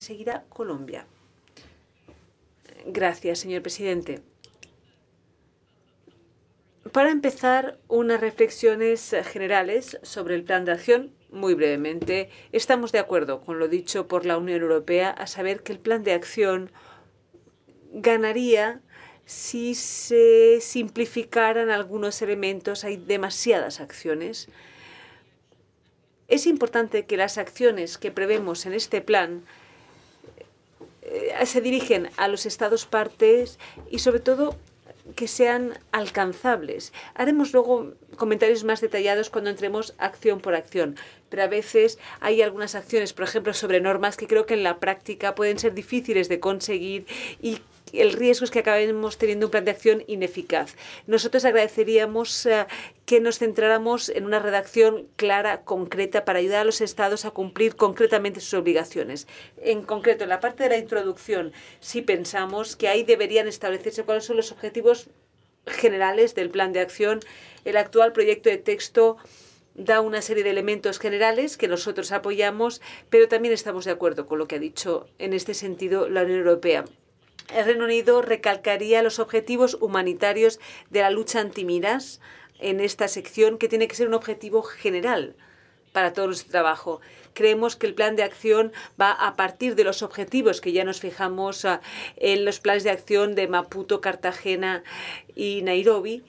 seguirá Colombia. Gracias, señor presidente. Para empezar, unas reflexiones generales sobre el plan de acción. Muy brevemente, estamos de acuerdo con lo dicho por la Unión Europea, a saber que el plan de acción ganaría si se simplificaran algunos elementos. Hay demasiadas acciones. Es importante que las acciones que prevemos en este plan se dirigen a los Estados partes y, sobre todo, que sean alcanzables. Haremos luego comentarios más detallados cuando entremos acción por acción, pero a veces hay algunas acciones, por ejemplo, sobre normas que creo que en la práctica pueden ser difíciles de conseguir y el riesgo es que acabemos teniendo un plan de acción ineficaz. Nosotros agradeceríamos que nos centráramos en una redacción clara, concreta, para ayudar a los Estados a cumplir concretamente sus obligaciones. En concreto, en la parte de la introducción, sí pensamos que ahí deberían establecerse cuáles son los objetivos generales del plan de acción. El actual proyecto de texto da una serie de elementos generales que nosotros apoyamos, pero también estamos de acuerdo con lo que ha dicho en este sentido la Unión Europea. El Reino Unido recalcaría los objetivos humanitarios de la lucha antiminas en esta sección, que tiene que ser un objetivo general para todo nuestro trabajo. Creemos que el plan de acción va a partir de los objetivos que ya nos fijamos en los planes de acción de Maputo, Cartagena y Nairobi,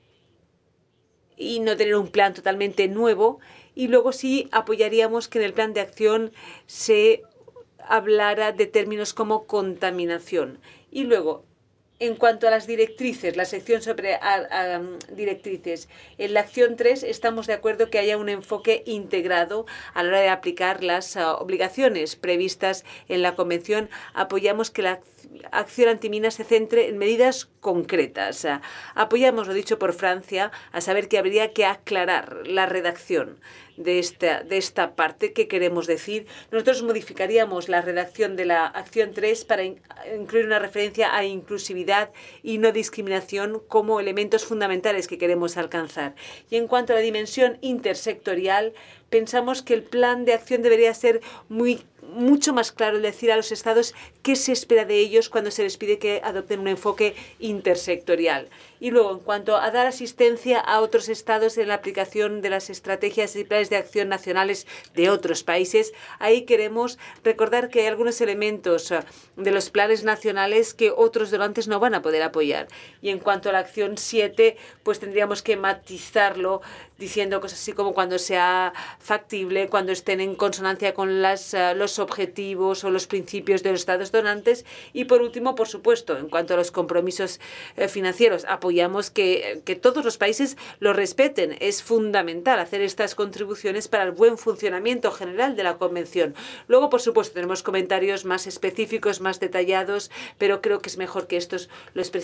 y no tener un plan totalmente nuevo. Y luego sí apoyaríamos que en el plan de acción se hablara de términos como contaminación. Y luego, en cuanto a las directrices, la sección sobre directrices, en la acción 3 estamos de acuerdo que haya un enfoque integrado a la hora de aplicar las obligaciones previstas en la Convención. Apoyamos que la acción antimina se centre en medidas concretas. Apoyamos lo dicho por Francia, a saber que habría que aclarar la redacción de esta parte. ¿Qué queremos decir? Nosotros modificaríamos la redacción de la acción 3 para incluir una referencia a inclusividad y no discriminación como elementos fundamentales que queremos alcanzar. Y en cuanto a la dimensión intersectorial, pensamos que el plan de acción debería ser mucho más claro, el decir a los Estados qué se espera de ellos cuando se les pide que adopten un enfoque intersectorial. Y luego, en cuanto a dar asistencia a otros Estados en la aplicación de las estrategias y planes de acción nacionales de otros países, ahí queremos recordar que hay algunos elementos de los planes nacionales que otros donantes no van a poder apoyar. Y en cuanto a la acción 7, pues tendríamos que matizarlo diciendo cosas así como cuando sea factible, cuando estén en consonancia con los objetivos o los principios de los Estados donantes. Y por último, por supuesto, en cuanto a los compromisos financieros, apoyamos que todos los países lo respeten. Es fundamental hacer estas contribuciones para el buen funcionamiento general de la Convención. Luego, por supuesto, tenemos comentarios más específicos, más detallados, pero creo que es mejor que estos los